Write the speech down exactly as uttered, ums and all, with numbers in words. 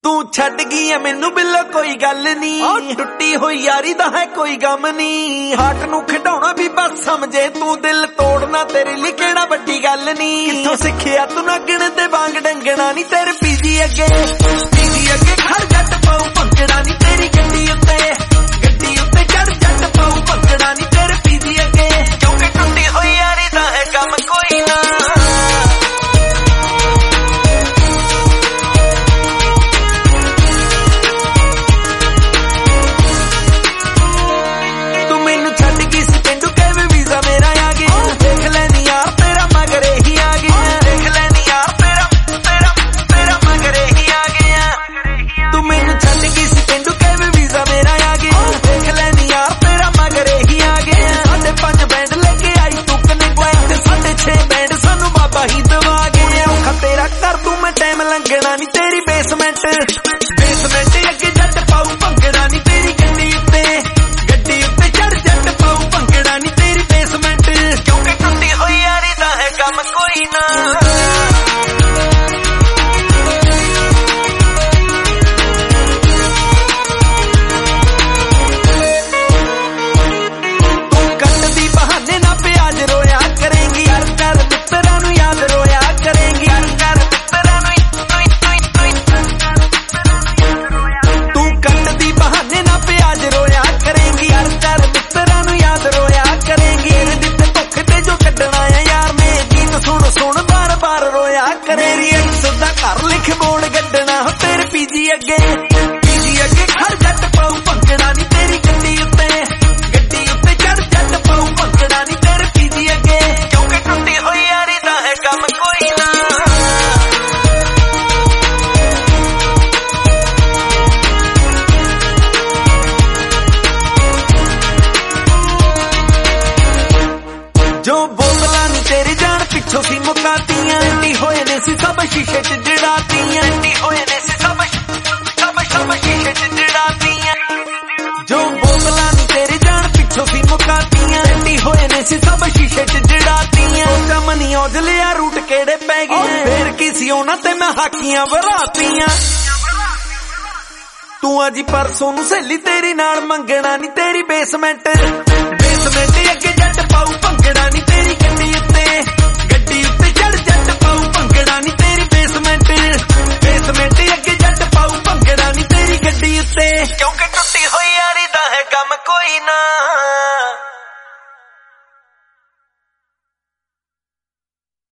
तू छड़ गई है मैनू बिल्लो कोई गल नी, टुटी हुई यारी दा है कोई गम नी। हार्ट नू खिडाउणा भी बस समझे तू, दिल तोड़ना तेरे लिए केड़ा वड्डी गल नी। कित्थों सिखिया तू नगण दे वांग डंगना नी, तेरे पीजी अगे पीजी अगे खड़ जट पाऊ भंगड़ा नी। तेरी गड्डी उत्ते गड्डी उत्ते चढ़ जट पाऊ भंगड़ा नी, तेरे पीजी अगे क्योंकि टुटी हुई यारी दा है गम कोई ना। लंघना नी तेरी बेसमेंट बेसमेंट अगे जट पाऊ भंगड़ा नी, तेरी गड्डी उत्ते गड्डी उत्ते चढ़ जट पाऊ भंगड़ा नी, तेरी बेसमेंट क्योंकि टुटी हुई यारी दा है गम कोई ना। तू कट दी बहाने ना प्याज रोया करेंगी, कर कर मित्रा नू याद रोया करेंगी, कर कर घर लिख बोल गड्डना तेरे पीजी अगे पीजी अगे खड़ जट पाऊ भंगड़ा नी, तेरी गड्डी उत्ते गड्डी उत्ते चढ़ जट पाऊ भंगड़ा नी, तेरे पीजी अगे क्योंकि टुटी हुई यारी दा है गम कोई ना। जो बोतला नी तेरी जान पिछों सी मुकातियां, टी होए ने सी सब शीशे च जड़ातियां, टी होए ने सी सब सब सब शीशे च जड़ातियां। जो बोतला नी तेरी जान पिछों सी मुकातियां, टी होए ने सी सब शीशे च जड़ातियां। चमनी औजलिया रूट केड़े पै गए, फिर किसी ओना ते मैं हाकियां बरातियां। तू अजी परसों नू सहेली तेरी नाल मंगना नी, तेरी बेसमेंट